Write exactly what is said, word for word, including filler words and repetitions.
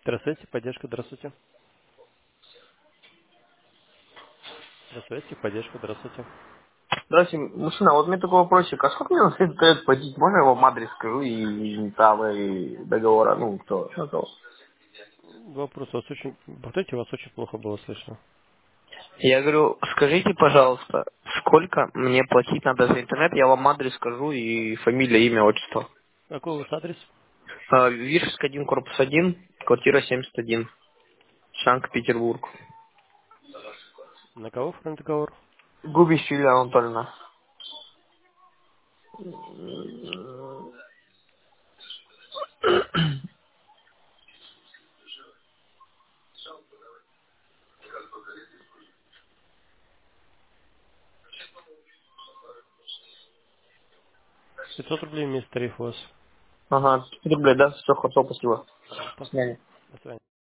Здравствуйте, поддержка, здравствуйте. Здравствуйте, поддержка, здравствуйте. Здравствуйте, мужчина, вот у меня такой вопросик. А сколько мне надо интернет платить? Можно я вам адрес скажу и там и договора? Ну, кто? Ну, кто? Вопрос у вас очень... Повторите, вас очень плохо было слышно. Я говорю, скажите, пожалуйста, сколько мне платить надо за интернет? Я вам адрес скажу и фамилия, имя, отчество. Какой у вас адрес? А, Виршиск один, корпус один, квартира семьдесят один, Санкт-Петербург. На кого оформлен договор? Губищ Юлия Анатольевна. пятьсот рублей вместо тарифа у вас. Ага, рублей, да? Все, хорошо, спасибо. Ладно, До свидания. до свидания.